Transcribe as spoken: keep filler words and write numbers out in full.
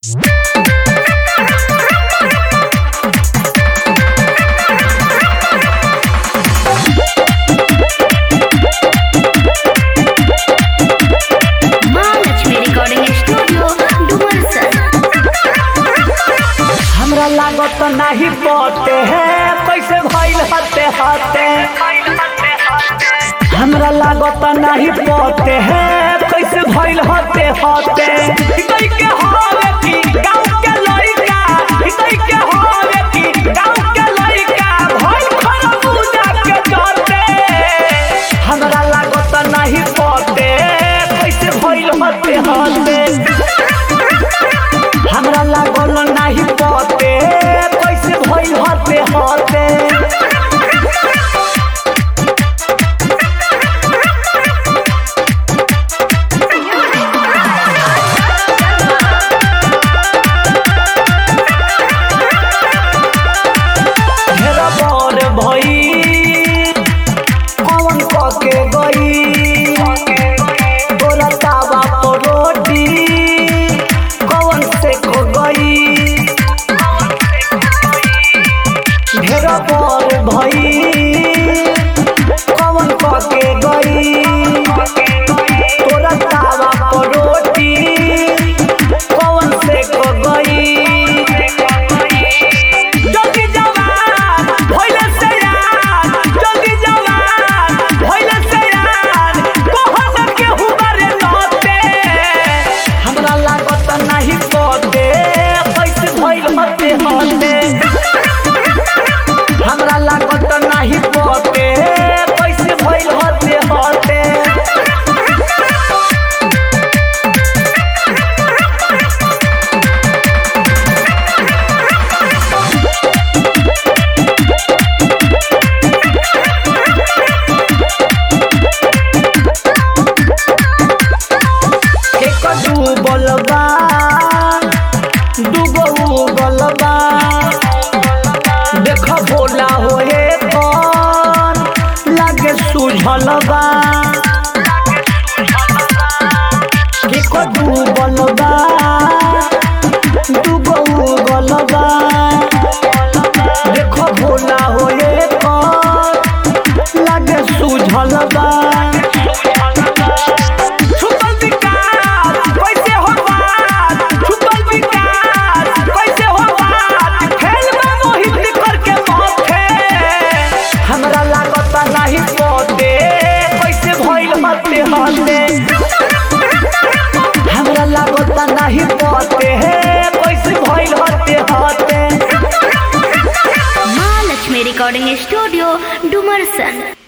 Mahalakshmi recording studio Dumarsan. हमरा लागत नहीं पते है कैसे भइल हते हते हमरा लागत नहीं पते है कैसे भइल हते हते हितई के होवे की गांव के लइका हितई के होवे की गांव के लइका भइल खरबूजा के जते हमरा लागत नहीं पते कैसे भइल हते हते हमरा लागल नहीं पते कैसे भइल हते हते घेरा बर भई कौन कके गई गोरा तावा पर रोटी कौन से को गई घेरा बर भई कौन कके गई तोरा तावा पर रोटी कौन से को गई जल्दी जवान भइले से यार जल्दी जवान भइले से यार कहन के हुबरे नते हमरा लागत नहीं पते कैसे भइल हते हते हमरा लागत नहीं पते कैसे भइल हते हते एक डूबल बा दूगो उगल बा देख भोला होए कौन लागे सुझल बा एक डूबल बा दूगो उगल बा देख भोला होए कौन लागे सुझल बा छुपल विकास कैसे हो बात छुपल विकास कैसे हो बात खेल में मोहित करके माथे हमरा लागत नहीं पते कैसे भइल हते हते हमरा लागत नहीं पते कैसे भइल हते हते महालक्ष्मी रिकॉर्डिंग स्टूडियो डुमरसन।